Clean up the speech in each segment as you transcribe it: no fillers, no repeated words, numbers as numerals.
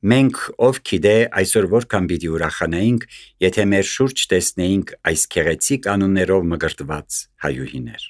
Մենք ով գիտե այսօր որքան պիտի ուրախանայինք, եթե մեր շուրջ տեսնեինք այս գեղեցիկ անուններով մկրտված հայուհիներ։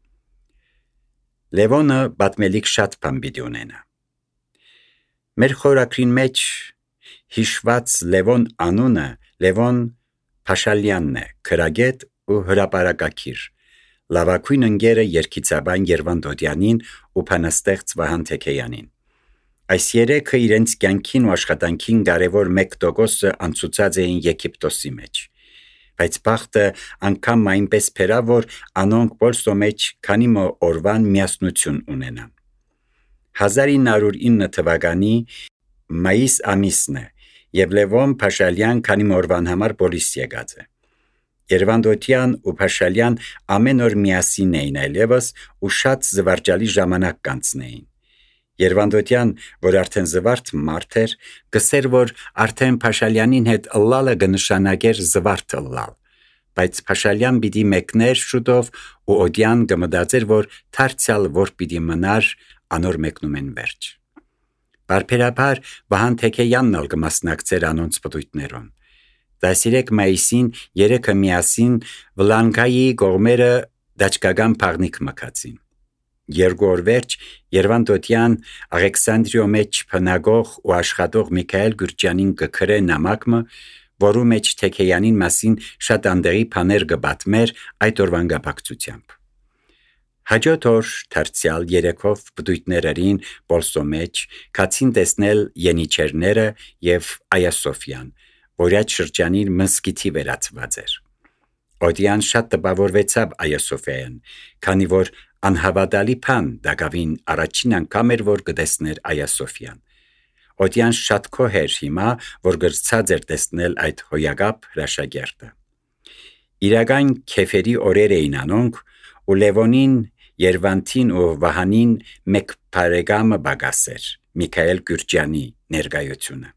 Լևոնը պատմելիք շատ բան պիտի ունենա։ Մեր խորագրին մեջ հիշված Լևոն անունը Լևոն Փաշալյանն է, քրագետ ու հրապարակագիր, լավագույն ընկերը երգիծաբան Երվանդ-Օդյանին ու բանաստեղծ Վահան Թեքեյանին։ Այս երեքը իրենց կյանքին ու աշխատանքին կարևոր 1% անցուցած էին Եգիպտոսի մեջ, բայց բախտը անգամ այնպես փերավ, որ անոնք բոլսո մեջ քանի օրվան միասնություն ունենան։ 1909 թվականի մայիս ամիսն է, եւ Լևոն Փաշալյան քանի օրվան համար պոլիս եկած է։ Երվանդ-Օդյան ու Փաշալյան ամեն օր միասին էին այլևս ու շատ զվարճալի ժամանակ կանցնեին։ Երվանդ-Օդյան, որ արդեն զվարթ մարդ էր, գսեր, որ արդեն Փաշալյանին հետ ըլլալը կնշանակեր զվարթ ըլլալ, բայց Փաշալյան պիտի մեկներ շուտով ու Օդյան կմտածեր, որ դարձյալ որ պիտի մնար, անոր մեկնում են վերջ։ Բարբերաբար Վահան Թեքեյանն ալ կմասնակցեր անոնց պտույտներուն։ 13 մայիսին երեքը միասին Վլանգայի կողմերը դաճկական փաղնիկ մկացին։ Երկու օր վերջ Երվանդ-Օդյան Աղեքսանդրիո մեջ փնագող ու աշխատող Միքայել Գյուրջյանին կգրե նամակը, որու մեջ Թեքեյանին մասին շատ անդեղի բաներ կպատմեր այդ օրվան կապակցությամբ։ Հաջորդ օր դարձյալ երեքով պտույտներերին բոլսո մեջ կացին տեսնել Ենիչերները եւ Այա Սոֆյան, որ այդ շրջանին մսկիթի վերածված էր։ Օդյան շատ տպավորվեցավ Այա Սոֆիան, քանի որ անհավատալի բան դակավին առաջին անգամ էր, որ կտեսներ Այա Սոֆյան։ Օդյան շատ քոհ էր հիմա, որ գրծած էր տեսնել այդ հոյակապ հրաշագերտը։ Իրական քեֆերի օրեր էին անոնք, ու Լևոնին, Երվանտին ու Վահանին մեկ բարեկամը բագասեր, Միքայել Գյուրջյանի ներկայությունը։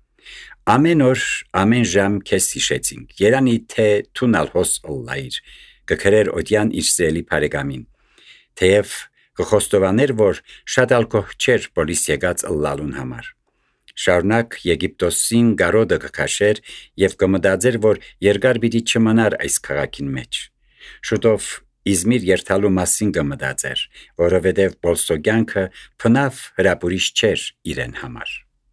Ամեն օր, ամեն ժամ քեզ հիշեցինք, երանի թե թունալ հոս ըլլայր, կգրեր Օդյան իր սիրելի բարեկամին, թեև կխոստովաներ, որ շատ ալկոհ չէր պոլիս եկած ըլլալուն համար։ Շարունակ Եգիպտոսին գարոդը կքաշեր եւ կմտածեր, որ երկար պիտի չմնար այս քաղաքին մեջ։ Շուտով Իզմիր երթալու մասին կմտածեր, որովհետև բոլսոգյանքը փնավ հրապուրիչ չէր իրեն համար։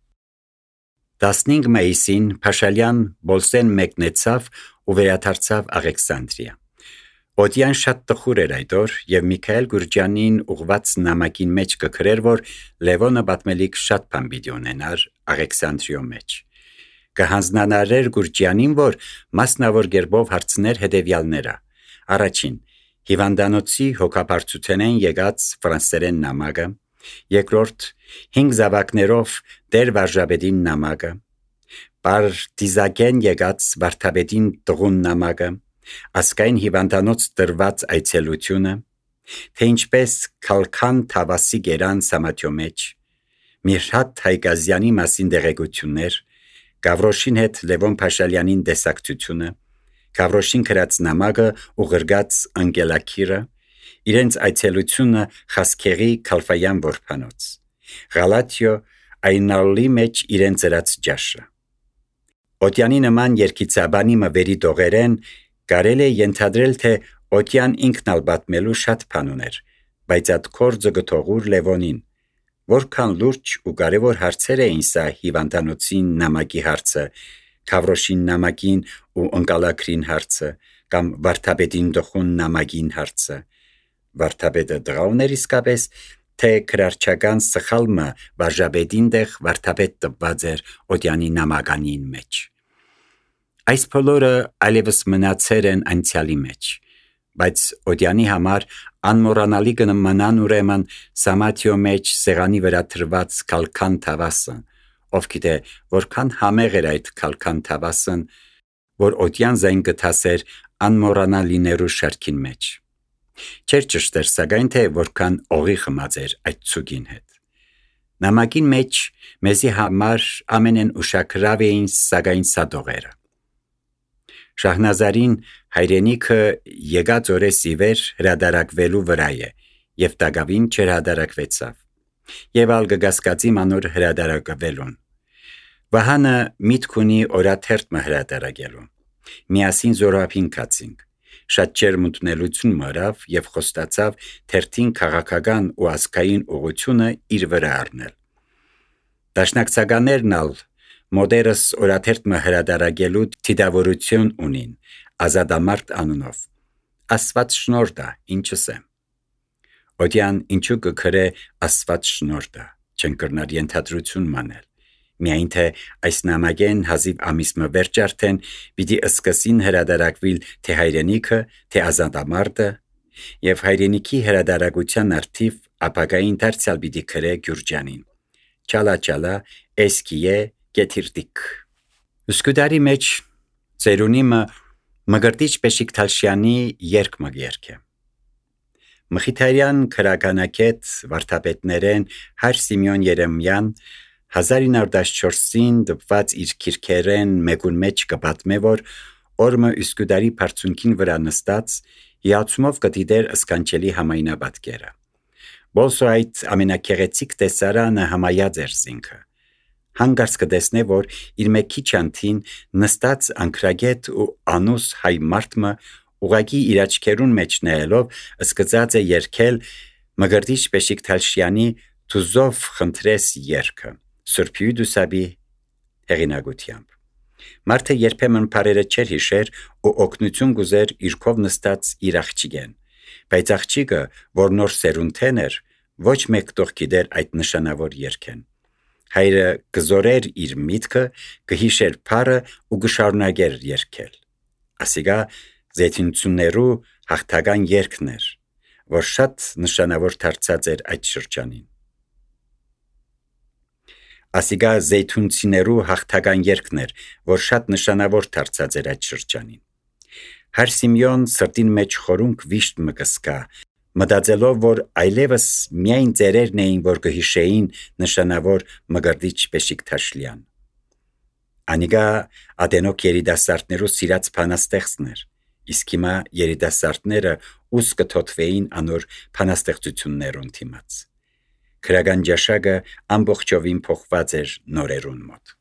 15 մայիսին Փաշալյան Բոլսեն մեկնեցավ ու վերադարձավ Աղեքսանդրիա։ Օդյան շատ տխուր էր այդ օր եւ Միքայել Գյուրջյանին ուղված նամակին մեջ կգրեր, որ Լևոնը պատմելիք շատ բան պիտի ունենար Աղեքսանդրիո մեջ։ Կհանձնանարեր Գյուրջյանին, որ մասնավոր կերպով հարցներ հետեւյալները։ Առաջին, հիվանդանոցի հոգապարծութենեն եկած ֆրանսերեն նամակը, երկրորդ 5 զավակներով Տեր Վարժապետին նամակը, Պարտիզակեն եկած Վարդապետին տղուն նամակը, ասկային հիվանդանոց տրված այցելությունը, թե ինչպես Քալքան Թավասի գերան Սամաթյո մեջ, Միրհատ Հայկազյանի մասին դեղեցություններ, Գավրոշին հետ Լևոն Փաշալյանին տեսակցությունը, Գավրոշին գրած նամակը ու գրգած անգելակիրը, իրենց այցելությունը Խասկեղի Քալֆայան որբանոց, Գալաթիո Այնալի մեջ իրենց ծրած ջաշը։ Օդյանի նման երգիծաբանի մվերի դողերեն կարելի է ենթադրել, թե Օդյան ինքն ալ պատմելու շատ բան ուներ, բայց այդ կորձը գթողուր Լևոնին, որքան լուրջ ու կարևոր հարցեր էին սա հիվանդանոցին նամակի հարցը, Գավրոշին նամակին ու ընկալակրին հարցը, կամ Վարդապետին տխուն նամակին հարցը։ Վարդապետը դղաուներ իսկապես, թե քրարչական սխալմը Վարժապետին դեղ Վարդապետ տված էր Օդյանի նամականին մեջ։ Այս բոլորը այլևս մնացեր են անցյալի մեջ, բայց Օդյանի համար անմոռանալի կմնան ուրեմն Սամաթյո մեջ սեղանի վրա թրված Քալքան Թավասը, ով գիտե որքան համեղ էր այդ Քալքան Թավասն, որ Օդյան զայն գտասեր անմոռանալիներու շարքին մեջ։ Չէր ճշտեր սակայն, թե որքան օղի խմած էր այդ ցուգին հետ։ Նամակին մեջ մեզի համար ամենեն ուշագրավ էին սակայն սադողերը։ Շահնազարին հայրենիքը եկած օրես ի վեր հրադարակվելու վրա է եւ տակավին չհրադարակվեցավ։ Եվ ալ կգասկածի մանոր հրադարակվելուն։ Վահանը միտք ունի օրաթերթ հրատարակելու։ Միասին զորափին կացինք։ Շատ ջերմունտնելություն մարավ եւ խոստացավ թերթին քաղաքական ու ազգային ուղղությունը իր վրա առնել։ Դաշնակցականներն ալ մոդերս օրաթերթ հրատարակելու թիդավորություն ունին ազատամարտ անունով։ Աստված շնորհ ինչս է։ Օդյան ինչու կգրե Աստված շնորհ չեն կրնար ենթադրություն մանել։ Միայն թե այս նամակեն հազիվ ամիսը վերջ արդեն պիտի սկսին հրատարակվիլ թե հայրենիքը, թե ազատամարտը, եւ հայրենիքի հրատարակության արդիվ ապագային դարձյալ պիտի գրե Գյուրջանին։ Չալա, էսկիե գետիրտիկ։ Սկուդարի մեջ ծերունիմը Մգրտիչ Պեշիկթալշյանի երկ մգերք է։ Մխիթարյան քրականակետ վարդապետներեն Հայր Սիմեոն Երեմյան 1914-ին դպված իր քիրքերեն մեկուն մեջ կպատմե, որ օրմը Սկուդարի բարձունքին վրա նստած հիացումով կդիտեր սկանչելի համայնաբատկերը։ Բոլսո այդ ամենակեղեցիկ տեսարանը համայած էր զինքը։ Հանգարց կտեսնե, որ իր մեկ քիչ անթին նստած անկրագետ ու անուս հայ մարդը ուղակի իր աչքերուն մեջ նայելով սկսած է երգել Մգրտիչ Պեշիկթալշյանի «Թուզով խնդրես» երգը Սուրբ Դուսաբի հեղինակությամբ։ Մարդը երբեմն բարերը չէր հիշեր ու օգնություն գուզեր իր կողմ նստած իր աղջիկեն, բայց աղջիկը, որ նոր սերունդեն էր, ոչ մեկ տող գիտեր այդ նշանավոր երգեն։ Հայրը կզորեր իր միտքը, կհիշեր բարը ու կշարունակեր երգել։ Ասիկա զեյթունություններու հաղթական երգն էր, որ շատ նշանավոր դարձած էր այդ շրջանին։ Ասիկա զեյթունություններու հաղթական երգն էր, որ շատ նշանավոր դարձած էր այդ շրջանին։ Հայր Սիմեոն սրտին մեջ խորունկ վիշտ մկսկա, մտածելով, որ այլևս միայն ծերերն էին, որ կհիշեին նշանավոր Մգրտիչ Պեշիկթալշյան։ Անիկա ադենոք երիտասարդներու սիրած բանաստեղծն էր, իսկ հիմա երիտասարդները ուս կթոթվեին անոր բանաստեղծություններուն դիմաց։ Քրական ջաշակը ամբողջովին փոխված էր նորերուն մոտ։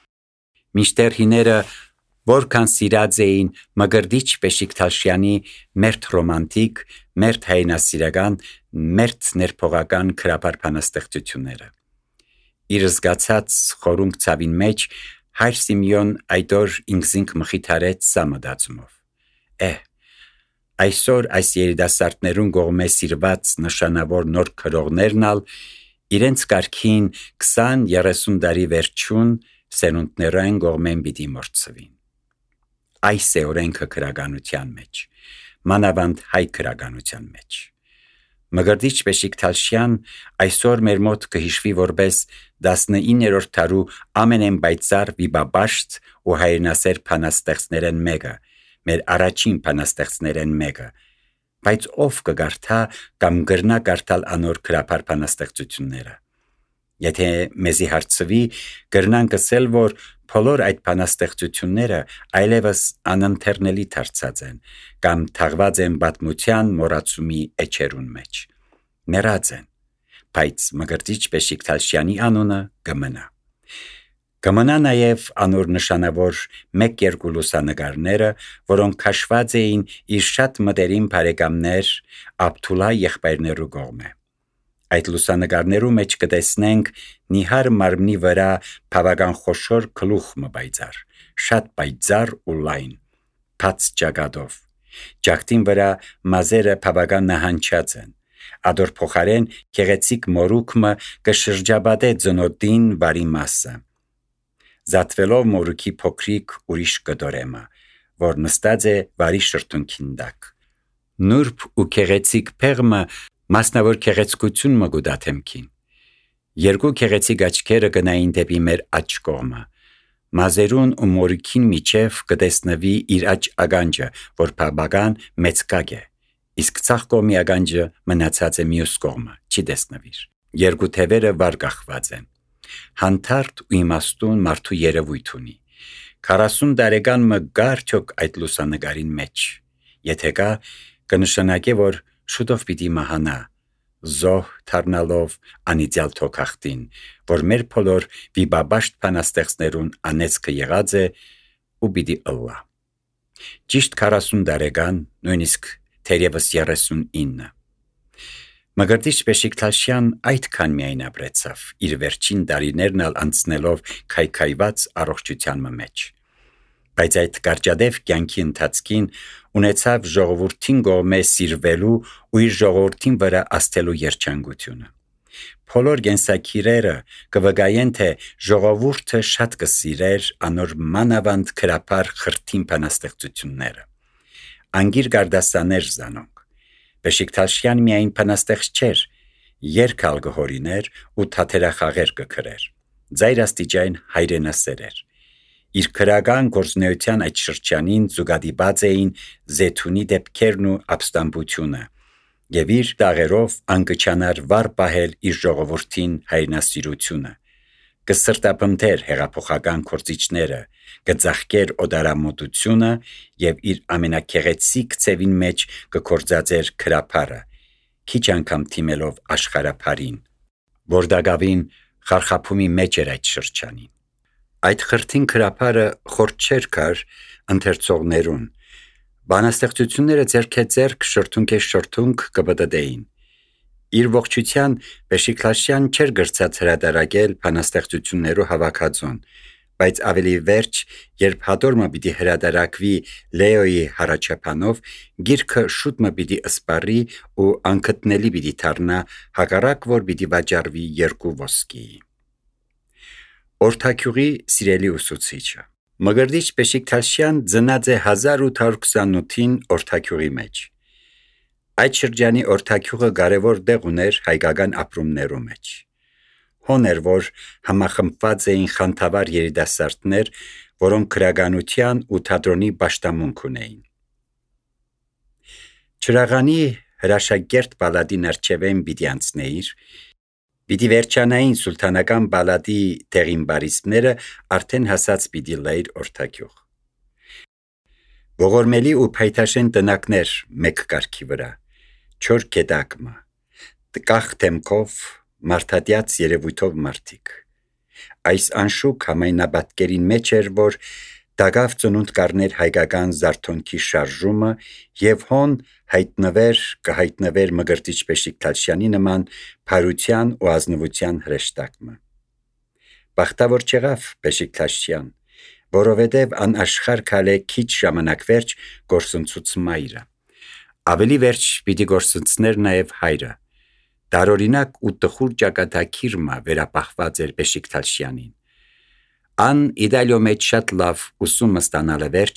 Միշտեր հիները որքան սիրած էին Մգրտիչ Պեշիկթալշյանի մերթ ռոմանտիկ, մերթ հայնասիրական, մերթ ներփողական քրապար բանաստեղծությունները։ Իր զգացած խորունկ ցավին մեջ Հայր Սիմեոն այդօր ինքզինք մխիթարեց սա մտածումով։ Այսօր այս երիտասարդներուն կողմէ սիրված նշանավոր նոր քրողներն ալ իրենց կարգին 20-30 տարի վերջուն սերունդներեն կողմեն պիտի մորցվին։ Այս է օրենքը քրականության մեջ, մանավանդ հայ քրականության մեջ։ Մգրտիչ Պեշիկթալշյան այսօր մեր մոտ կհիշվի որպես 19-րդ դարու ամենեն պայծառ վիպաբաշտ ու հայրենասեր բանաստեղծներեն մեկը, մեր առաջին բանաստեղծներեն մեկը, բայց ով կգարթա կամ գրնա կարդալ անոր քրապար բանաստեղծությունները։ Եթե մեզի հարցվի, գրնանք ասել, որ բոլոր այդ բանաստեղծությունները այլևս անընթեռնելի դարձած են կամ թաղված են պատմության մոռացումի էջերուն մեջ։ Մեռած են, բայց Մգրտիչ Պեշիկթալշյանի անունը կմնա։ Կմնա նաև անոր նշանավոր 1-2 լուսանկարները, որոնք քաշված էին իր շատ մտերիմ բարեկամներ Աբդուլլա եղբայրներու կողմէ։ Այդ լուսանկարներու մեջ կտեսնենք նիհար մարմնի վրա բավական խոշոր գլուխ մբայծար, շատ պայծառ ու լայն, բաց ճակատով։ Ճակտին վրա մազերը բավական նահանջած են։ Ադոր փոխարեն գեղեցիկ մորուքը կշրջապատե ծնոտին բարի մասը։ Զատվելով մորուքի փոքրիկ ուրիշ կտորեմը, որ նստած է վարի շրթունքին տակ։ Նուրբ ու գեղեցիկ փեղմը մասնավոր գեղեցկություն մգուդաթեմքին։ Երկու գեղեցիկ աչքերը գնային դեպի մեր աջ կողմը։ Մազերուն ու մորուքին միջև կտեսնվի իր աջ ականջը, որ բավական մեծ կակ է, իսկ ցախ կողմի ականջը մնացած է մյուս կողմը, չի տեսնվիր։ Երկու թևերը վար կախված են։ Հանդարտ ու իմաստուն մարդու երևույթ ունի։ 40 տարեկան մը գարչոք այդ լուսանկարին մեջ։ Եթե կա, կնշանակե, որ շուտով պիտի մահանա, զոհ թարնալով անիծյալ թոքախտին, որ մեր փոլոր վիբաբաշտ փանաստեղծներուն անեծքը եղած է ու պիտի ըլլա։ Ճիշտ 40 տարեկան, նույնիսկ թերևս 39։ Մկրտիչ Բեշիկտաշյան այդքան միայն ապրեցավ, իր վերջին տարիներն ալ անցնելով քայքայված առողջության մեջ։ Բայց այդ կարճադև կյանքի ընթացքին ունեցավ ժողովրդին կողմէ սիրվելու ու իր ժողովրդին վրա աստելու երջանկությունը։ Բոլոր գենսակիրերը կվկայեն, թե ժողովուրդը շատ կսիրեր անոր մանավանդ քրափար խրթին բանաստեղծությունները։ Անգիր գարդասաներ զանոնք։ Բեշիկտաշյան միայն բանաստեղծ չէր, երգալ կհորիներ ու թատերախաղեր կգրեր։ Ձայրաստիճան հայրենասեր էր։ Իր քրական գործունեության այդ շրջանին զուգադիպած էին զեթունի դեպքերն ու ապստամբությունը, եւ իր տաղերով անկչանար վառ պահել իր ժողովրդին հայրենասիրությունը, կսրտապնդեր հեղափոխական գործիչները, կձախկեր օդարամոտությունը եւ իր ամենակեղեցիկ ծևին մեջ կկործածեր քրափարը, քիչ անգամ թիմելով աշխարհափարին, որ դակավին խարխափումի մեջ էր այդ շրջանին։ Այդ խրթին քրափարը խորտ չէր կար ընթերցողներուն, բանաստեղծությունները ձեռք շրթունք կբդդեին։ Իր ողջության Բեշիկտաշյան չէր գրծած հրատարակել բանաստեղծություններու հավաքածուն, բայց ավելի վերջ, երբ հատորմը պիտի հրատարակվի Լեոյի հառաչապանով, գիրքը շուտ մը պիտի ըսպարի ու անկտնելի պիտի դառնա, հակառակ որ պիտի վաճառվի 2 ոսկիի։ Օրթաքյուղի սիրելի ուսուցիչը Մկրտիչ Բեշիկտաշյան ծնած է 1828-ին Օրթաքյուղի մեջ։ Այդ շրջանի Օրթաքյուղը կարևոր տեղ ուներ հայկական ապրումներու մեջ։ Հոներ, որ համախմբված էին խանդավառ երիտասարդներ, որոնք քրագանության ու թատրոնի պաշտամունք ունեին։ Չրաղանի հրաշագերտ բալադին արջևեն պիտի անցնեիր, պիտի վերջանային սուլթանական բալադի տեղիմբարիստները արդեն հասած պիտի լեիր Օրթաքյուղ։ Ողորմելի ու փայտաշեն տնակներ մեկ կարգի վրա, չոր կետակմը, տկախ թեմքով, մարդատյաց երևույթով մարդիկ։ Այս անշուք համայնաբատկերին մեջ էր, որ դագավ ծնունդ կառներ հայկական զարթոնքի շարժումը եւ հոն կհայտնվեր Մկրտիչ Բեշիկտաշյանի նման փարության ու ազնվության հրեշտակը։ Բախտավոր չեղավ Բեշիկտաշյան, որովհետև անաշխար քալե քիչ ժամանակ վերջ գործընծուց մայրը։ Ավելի վերջ պիտի գործընծներ նաև հայրը։ Դարօրինակ ու տխուր ճակատագիրը վերապահված էր Բեշիկտաշյանին։ Ան իդալիո մեջ շատ լավ ուսումը ստանալը վերջ,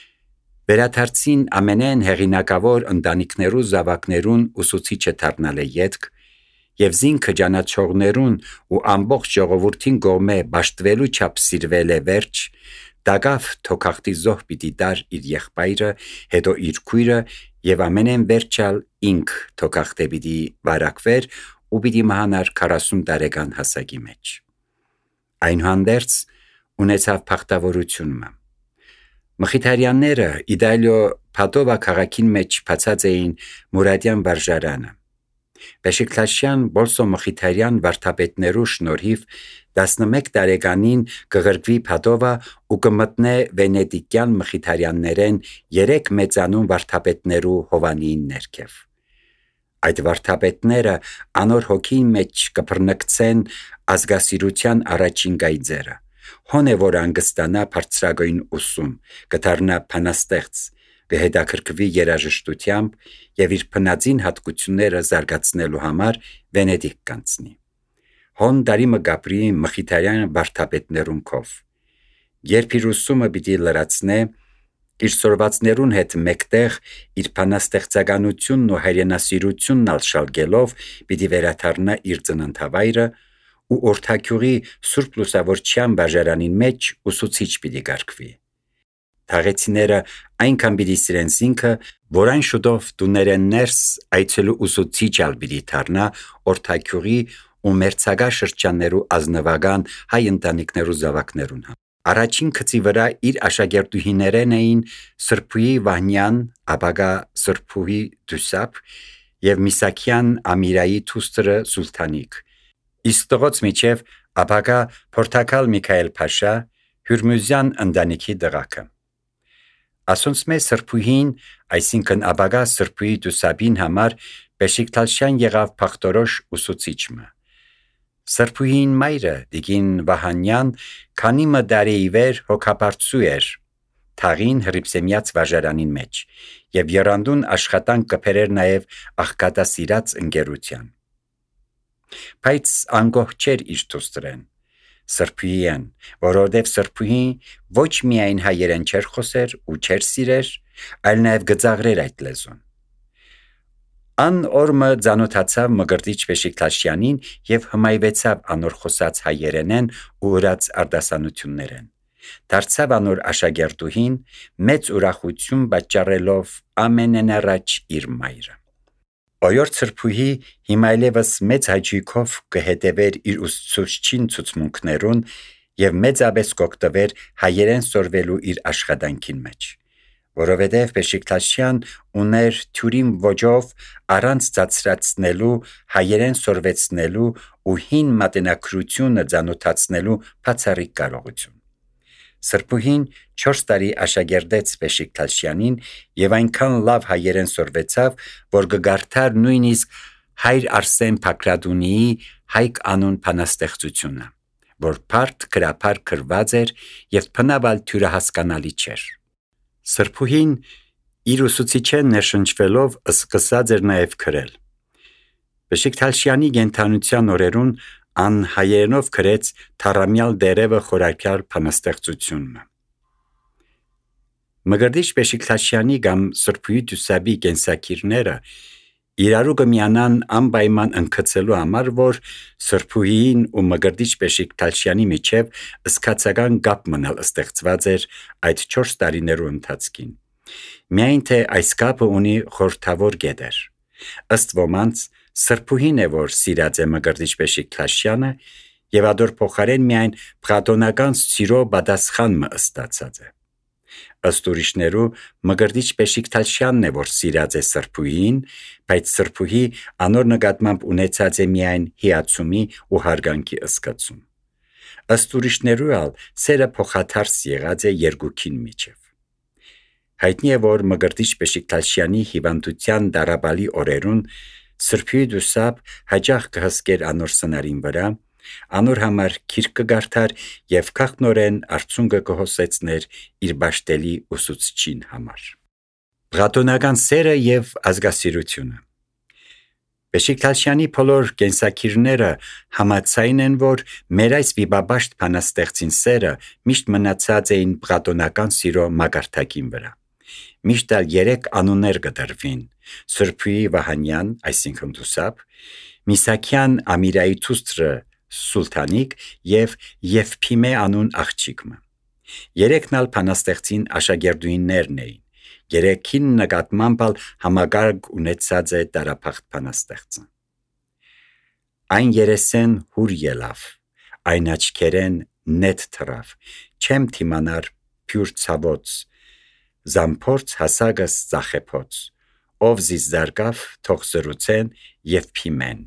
վերադարձին ամենեն հեղինակավոր ընտանիքներու զավակներուն ուսուցիչը դառնալը ետք, եւ զինքը ճանաչողներուն ու ամբողջ ժողովրդին կողմէ բաշտվելու չափ սիրվել է վերջ, դակավ թոքախտի զոհ պիտի դար իր եղբայրը, հետո իր քույրը եւ ամենեն վերջալ ինք թոքախտե պիտի վարակվեր ու պիտի մահանար 40 տարեկան հասակի մեջ։ Այնուհանդերձ ունեցավ փախտավորությունը։ Մխիթարյանները Իդալիո Փադովա քաղաքին մեջ բացած էին Մուրադյան վարժարանը։ Բեշիկտաշյան Բոլսո Մխիթարյան վարդապետներու շնորհիվ 11 տարեկանին կղրկվի Փադովա ու կմտնե վենետիկյան մխիթարյաններեն 3 մեծանուն վարդապետներու հովանիին ներքև։ Այդ վարդապետները անոր հոգի մեջ կբռնկցեն ազգասիրության առաջին գայձերը։ Հոն է որ անգստանա բարձրագույն ուսում, կդառնա բանաստեղծ, կհետաքրքրվի երաժշտությամբ եւ իր բնածին հատկությունները զարգացնելու համար Վենետիկ կանցնի։ Հոն դարի մը գապրի մխիթարյան վարդապետներուն կով։ Երբ իր ուսումը պիտի լրացնե, իր սորվածներուն հետ մեկտեղ իր բանաստեղծականությունն ու հայրենասիրությունն ալշալգելով պիտի վերադառնա իր ծննդավայրը ու Օրթաքյուղի Սուրբ Լուսավորչյան բաժարանին մեջ ուսուցիչ պիտի գարկվի։ Թաղեցիները այնքան պիտի սիրեն զինքը, որ այն շուտով տուներեն ներս այցելու ուսուցիչ ալ պիտի դառնա Օրթաքյուղի ու մերձակա շրջաններու ազնվական հայ ընտանիքներու զավակներուն։ Առաջին գծի վրա իր աշակերտուհիներեն էին Սրբուհի Վահնյան, ապագա Սրբուհի Դուսապ եւ Միսակյան Ամիրայի թուստրը Սուլթանիկ, իսկ տղոց միջև ապագա Փորթակալ Միքայել Փաշա Հյուրմուզյան ընտանիքի դղակը։ Ասոնց մեծ սրբուհին, այսինքն ապագա սրբուհի Դուսաբին համար Բեշիկտալշյան եղավ փախտորոշ ուսուցիչը։ Սրբուհին մայրը Դիգին Վահանյան քանի մդարի իվեր հոգապարծու էր թաղին հրիփսեմյաց վաժարանին մեջ եւ երանդուն աշխատանք կփերեր նաեւ աղքատասիրած ընկերության։ Բայց անգոհ չէր իր դուստրեն սրբուհին, որովհետև սրբուհին ոչ միայն հայերեն չէր խոսեր ու չէր սիրեր, այլ նաև գծաղրեր այդ լեզուն։ Ան օրը ծանոթացավ Մկրտիչ Բեշիկտաշյանին եւ հմայվեցավ անոր խոսած հայերենեն ու ուրած արտասանություններեն։ Դարձավ անոր աշակերտուհին մեծ ուրախություն պատճառելով ամենենառաջ իր մայրը։ Օրորդ սրբուհի հիմա ելևս մեծ հաճույքով կհետևեր իր ուսուցչին ցուցմունքներուն եւ մեծապես կօգտվեր հայերեն սորվելու իր աշխատանքին մեջ, որովհետեւ Բեշիկտաշյան ուներ թյուրին ոճով առանց ծածրացնելու հայերեն սորվեցնելու ու հին մատենակրությունը ծանոթացնելու բացառիկ կարողություն։ Սրբուհին 4 տարի աշակերտեց Բեշիկտաշյանին եւ այնքան լավ հայերեն սորվեցավ, որ գգարթար նույնիսկ հայր Արսեն Փակրադունիի հայկ անուն բանաստեղծությունը, որ բարդ գրափար գրված էր եւ բնավալ թյուրահասկանալի չէր։ Սրբուհին իր ուսուցիչեն ներշնչվելով սկսած էր նաեւ գրել։ Բեշիկտաշյանի գենթանության օրերուն ան հայերենով գրեց Թարամյալ դերևը խորակյալ բանաստեղծությունը։ Մկրտիչ Բեշիկտաշյանի կամ Սրբուհի Դուսաբի կենսակիրները իրարու կմիանան անպայման ընկցելու համար, որ Սրբուհին ու Մկրտիչ Բեշիկտաշյանի միջև սկացական կապ մնալ ստեղծված էր այդ 4 տարիներու ընթացքին։ Միայն թե այս կապը ունի խորթավոր գետեր։ Ըստ ոմանց Սրբուհին է, որ սիրած է Մկրտիչ Բեշիկտաշյանը եւ ադոր փոխարեն միայն պրատոնական սիրո պատասխան մը ստացած է։ Ըստ ուրիշներու Մկրտիչ Բեշիկտաշյանն է, որ սիրած է Սրբուհին, բայց Սրբուհի անոր նկատմամբ ունեցած է միայն հիացումի ու հարգանքի ըսկացում։ Ըստ ուրիշներու ալ սերը փոխաթարս եղած է երկուքին միջև։ Հայտնի է, որ Մկրտիչ Բեշիկտաշյանի հիվանդության դարաբալի օրերուն Սրբուհի Դուսաբ հաճախ կհսկեր անոր սնարին վրա, անոր համար քիրք կգարթար եւ քաղտնորեն արցունքը կհոսեցներ իր բաշտելի ուսուցչին համար։ Պրատոնական սերը եւ ազգասիրությունը։ Բեշիկտաշյանի բոլոր կենսակիրները համաձայն են, որ մեր այս վիբաբաշտ բանաստեղծին սերը միշտ մնացած էին պրատոնական սիրո մագարտակին վրա։ Միշտ ալ 3 անուններ կդրվին. Սրբուհի Վահանյան, այսինքն Դուսաբ, Միսակյան Ամիրայի թուստրը Սուլթանիկ եւ Եվփիմե անուն աղջիկը։ 3-ն ալ բանաստեղծին աշակերտուհիներն էին։ 3-ին նկատմամբ ալ համագարկ ունեցած է դարափախտ բանաստեղծը։ Այն երեսեն հուր ելավ, այն աչքերեն նետ թռավ, չեմ թիմանար փյուր ցավոց, զամփորձ հասագս ծախեփոց, ով զիս զարգավ թող զրուցեն Եվփիմեն։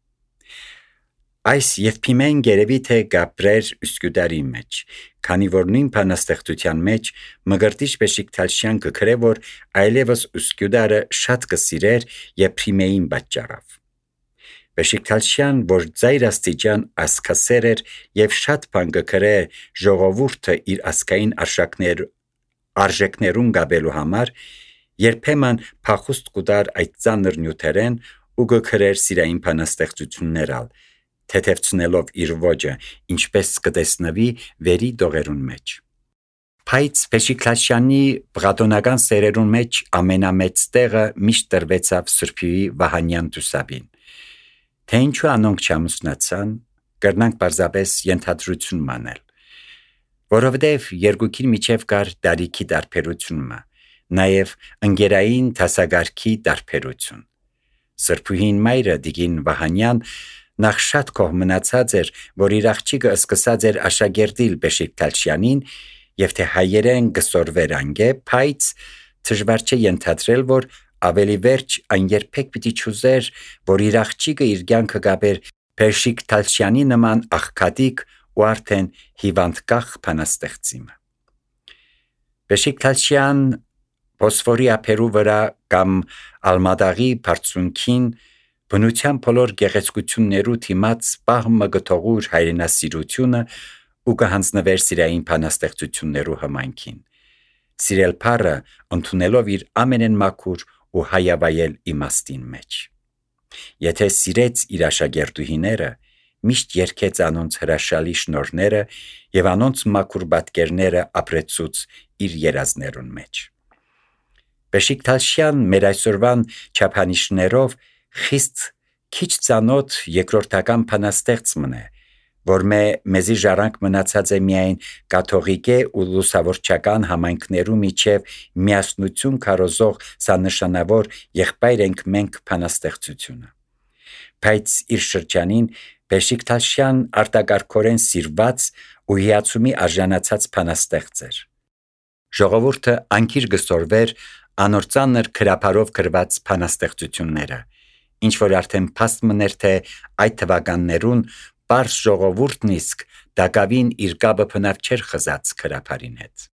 Այս Եվփիմեն գերևի թե գաբրեր Üsküdarի մեջ, քանի որ նույն բանաստեղծության մեջ Մկրտիչ Բեշիկտաշյան կգրե, որ այլևս Üsküdarը շատ կսիրեր Եվփիմեին պատճառով։ Բեշիկտաշյան, որ ծայր աստիճան ասկասեր էր եւ շատ բան կգրե ժողովուրդը իր ասկային արժեքներուն գաբելու համար, երբեմն փախուստ կուտար այդ ծանր նյութերեն ու կգրեր սիրային բանաստեղծություններ ալ, թեթևցնելով իր ոճը, ինչպես կտեսնվի վերի դողերուն մեջ։ Բայց Բեշիկտաշյանի պրատոնական սերերուն մեջ ամենամեծ տեղը միշտ տրվեցավ Սրբուհի Վահանյան Դուսաբին։ Թե ինչու անոնք չամուսնացան, կրնանք պարզապես ենթադրություն մանել, որովհետև երկուքին միջև կար տարիքի տարբերությունը, նաև ընկերային դասագարքի տարբերություն։ Սրբուհին մայրը Դիգին Վահանյան նախ շատ կող մնացած էր, որ իր աղջիկը սկսած էր աշակերտիլ Բեշիկտաշյանին եւ թե հայերեն գսորվեր անգե, բայց դժվար չէ ենթադրել, որ Ավելի վերջ այն երբեք պիտի չուզեր, որ իր աղջիկը իր կյանքը գաբեր Փերշիկ Թալշյանի նման աղքատիկ ու արդեն հիվանդկախ փանաստեղծիմը։ Փերշիկ Թալշյան Բոսֆորի ափերու վրա կամ Ալմադաղի բարձունքին բնության բոլոր գեղեցկություններու թիմած պահմը գթողուր հայրենասիրությունը ու կհանձնվեր սիրային փանաստեղծություններու հմայքին։ Սիրել փառը ընդունելով իր ամենեն մաքուր ու հայավայել իմաստին մեջ։ Եթե սիրեց իր աշակերտուհիները, միշտ երգեց անոնց հրաշալի շնորհները եւ անոնց մաքուր պատկերները ապրեցուց իր երազներուն մեջ։ Փերշիկ Թալշյան մեր այսօրվան չափանիշներով խիստ քիչ ծանոթ երկրորդական փանաստեղծ մնե, որ մեզի ժառանգ մնացած է միայն կաթողիկե ու լուսավորչական համայնքներու միջև միասնություն քարոզող սանշանավոր եղբայր ենք մենք փանաստեղծությունը։ Բայց իր շրջանին Փերշիկ Թալշյան արտակարգորեն սիրված ու հիացումի արժանացած փանաստեղծ էր։ Ժողովուրդը անկիր գսորվեր անոր ծանր քրափարով գրված փանաստեղծությունները, ինչ որ արդեն փաստ մներ թե այդ թվականներուն պարզ ժողովուրդն իսկ դակավին իր կապը փնավ չեր խզած քրափարին հետ։